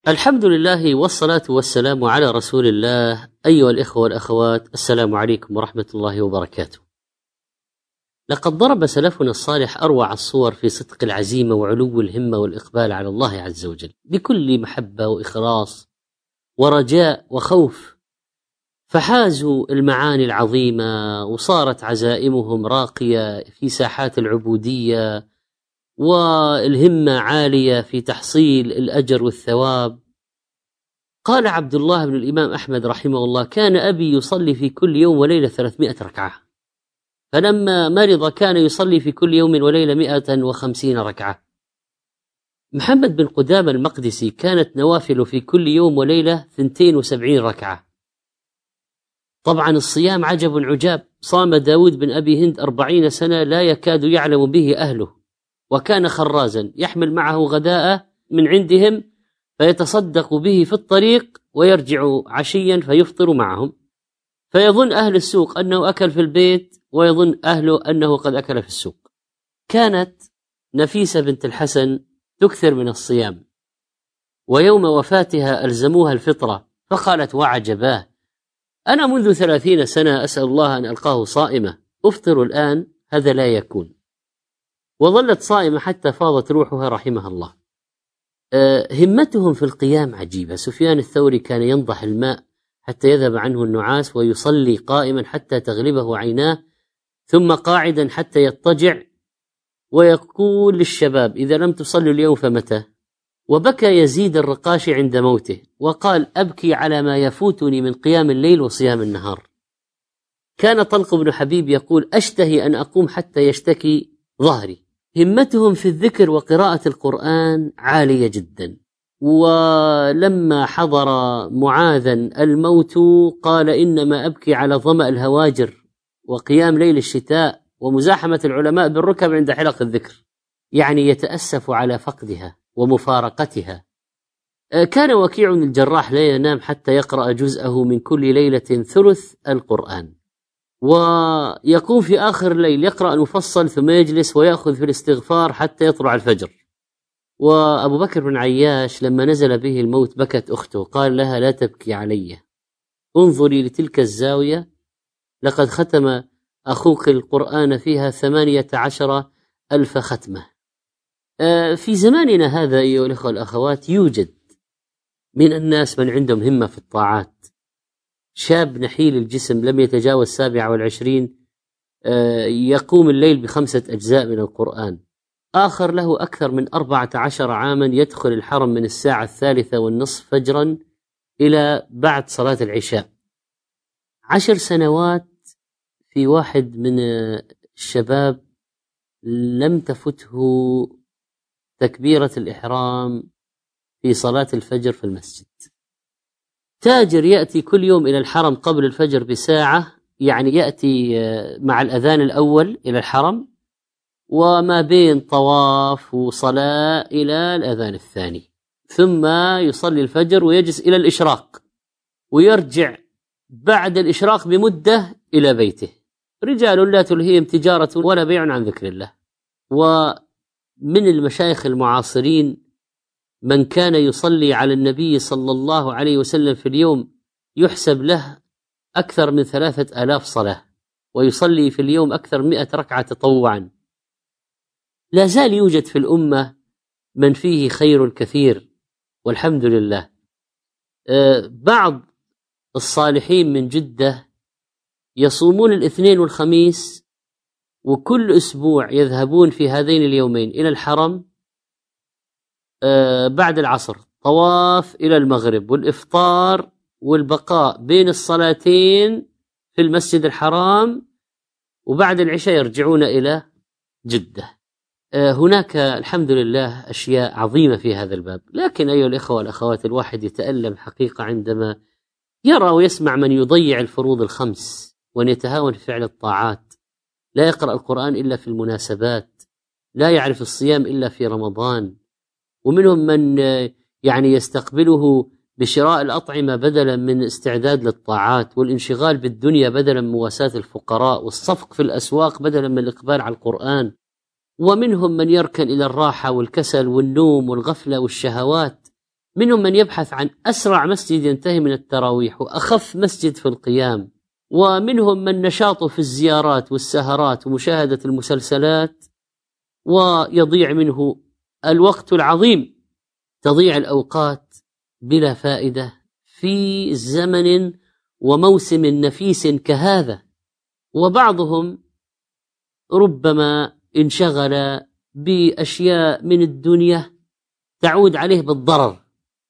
الحمد لله والصلاة والسلام على رسول الله. أيها الإخوة والأخوات، السلام عليكم ورحمة الله وبركاته. لقد ضرب سلفنا الصالح أروع الصور في صدق العزيمة وعلو الهمة والإقبال على الله عز وجل بكل محبة وإخلاص ورجاء وخوف، فحازوا المعاني العظيمة وصارت عزائمهم راقية في ساحات العبودية، والهمة عالية في تحصيل الأجر والثواب. قال عبد الله بن الإمام أحمد رحمه الله: كان أبي يصلي في كل يوم وليلة 300 ركعة، فلما مرض كان يصلي في كل يوم وليلة 150 ركعة. محمد بن قدامة المقدسي كانت نوافل في كل يوم وليلة 72 ركعة. طبعا الصيام عجب عجاب، صام داود بن أبي هند 40 سنة لا يكاد يعلم به أهله، وكان خرازا يحمل معه غداء من عندهم فيتصدق به في الطريق ويرجع عشيا فيفطر معهم، فيظن أهل السوق أنه أكل في البيت ويظن أهله أنه قد أكل في السوق. كانت نفيسة بنت الحسن تكثر من الصيام، ويوم وفاتها ألزموها الفطرة، فقالت: وعجباه، أنا منذ 30 سنة أسأل الله أن ألقاه صائمة، أفطر الآن، هذا لا يكون. وظلت صائمة حتى فاضت روحها رحمها الله. همتهم في القيام عجيبة. سفيان الثوري كان ينضح الماء حتى يذهب عنه النعاس، ويصلي قائما حتى تغلبه عيناه، ثم قاعدا حتى يضطجع، ويقول للشباب: إذا لم تصلوا اليوم فمتى؟ وبكى يزيد الرقاشي عند موته وقال: أبكي على ما يفوتني من قيام الليل وصيام النهار. كان طلق بن حبيب يقول: أشتهي أن أقوم حتى يشتكي ظهري. همتهم في الذكر وقراءة القرآن عالية جدا. ولما حضر معاذا الموت قال: إنما أبكي على ظمأ الهواجر وقيام ليل الشتاء ومزاحمة العلماء بالركب عند حلق الذكر، يعني يتأسف على فقدها ومفارقتها. كان وكيع بن الجراح لا ينام حتى يقرأ جزءه من كل ليلة ثلث القرآن، ويقوم في آخر الليل يقرأ المفصل ثم يجلس ويأخذ في الاستغفار حتى يطلع الفجر. وأبو بكر بن عياش لما نزل به الموت بكت أخته، قال لها: لا تبكي علي، انظري لتلك الزاوية، لقد ختم أخوك القرآن فيها 18,000 ختمة. في زماننا هذا أيها الأخوة والأخوات يوجد من الناس من عندهم همة في الطاعات. شاب نحيل الجسم لم يتجاوز 27 يقوم الليل ب5 أجزاء من القرآن. آخر له أكثر من 14 عاما يدخل الحرم من الساعة 3:30 فجرا إلى بعد صلاة العشاء. 10 سنوات في واحد من الشباب لم تفته تكبيرة الإحرام في صلاة الفجر في المسجد. تاجر يأتي كل يوم إلى الحرم قبل الفجر بساعة، يعني يأتي مع الأذان الأول إلى الحرم، وما بين طواف وصلاة إلى الأذان الثاني، ثم يصلي الفجر ويجلس إلى الإشراق، ويرجع بعد الإشراق بمدة إلى بيته. رجال لا تلهيهم تجارة ولا بيع عن ذكر الله. ومن المشايخ المعاصرين من كان يصلي على النبي صلى الله عليه وسلم في اليوم يحسب له أكثر من 3000 صلاة، ويصلي في اليوم أكثر 100 ركعة تطوعا. لا زال يوجد في الأمة من فيه خير كثير والحمد لله. بعض الصالحين من جدة يصومون الاثنين والخميس، وكل أسبوع يذهبون في هذين اليومين إلى الحرم بعد العصر، طواف إلى المغرب والإفطار والبقاء بين الصلاتين في المسجد الحرام، وبعد العشاء يرجعون إلى جدة. هناك الحمد لله أشياء عظيمة في هذا الباب. لكن أيها الإخوة والأخوات، الواحد يتألم حقيقة عندما يرى ويسمع من يضيع الفروض الخمس وأن يتهاون في فعل الطاعات، لا يقرأ القرآن إلا في المناسبات، لا يعرف الصيام إلا في رمضان، ومنهم من يعني يستقبله بشراء الأطعمة بدلا من استعداد للطاعات، والانشغال بالدنيا بدلا من مواساة الفقراء، والصفق في الأسواق بدلا من الإقبال على القرآن. ومنهم من يركن إلى الراحة والكسل والنوم والغفلة والشهوات، منهم من يبحث عن أسرع مسجد ينتهي من التراويح وأخف مسجد في القيام، ومنهم من نشاطه في الزيارات والسهرات ومشاهدة المسلسلات، ويضيع منه الوقت العظيم، تضيع الأوقات بلا فائدة في زمن وموسم نفيس كهذا. وبعضهم ربما انشغل بأشياء من الدنيا تعود عليه بالضرر.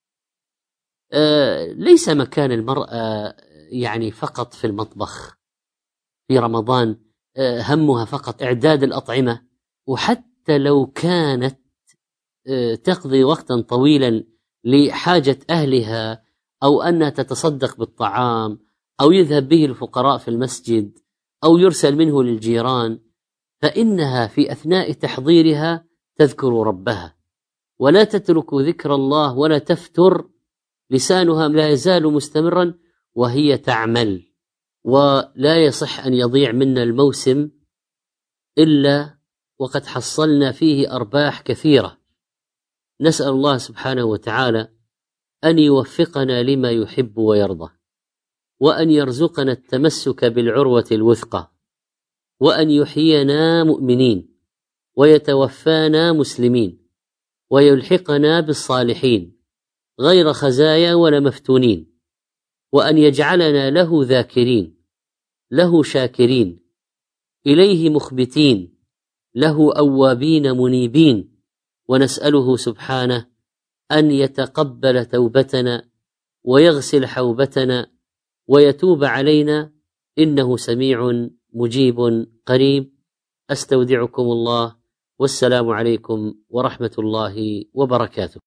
ليس مكان المرأة يعني فقط في المطبخ في رمضان، همها فقط إعداد الأطعمة، وحتى لو كانت تقضي وقتا طويلا لحاجة أهلها، أو أنها تتصدق بالطعام، أو يذهب به الفقراء في المسجد، أو يرسل منه للجيران، فإنها في أثناء تحضيرها تذكر ربها ولا تترك ذكر الله ولا تفتر، لسانها لا يزال مستمرا وهي تعمل. ولا يصح أن يضيع منا الموسم إلا وقد حصلنا فيه أرباح كثيرة. نسأل الله سبحانه وتعالى أن يوفقنا لما يحب ويرضى، وأن يرزقنا التمسك بالعروة الوثقى، وأن يحيينا مؤمنين ويتوفانا مسلمين، ويلحقنا بالصالحين غير خزايا ولا مفتونين، وأن يجعلنا له ذاكرين، له شاكرين، إليه مخبتين، له أوابين منيبين. ونسأله سبحانه أن يتقبل توبتنا ويغسل حوبتنا ويتوب علينا، إنه سميع مجيب قريب. أستودعكم الله، والسلام عليكم ورحمة الله وبركاته.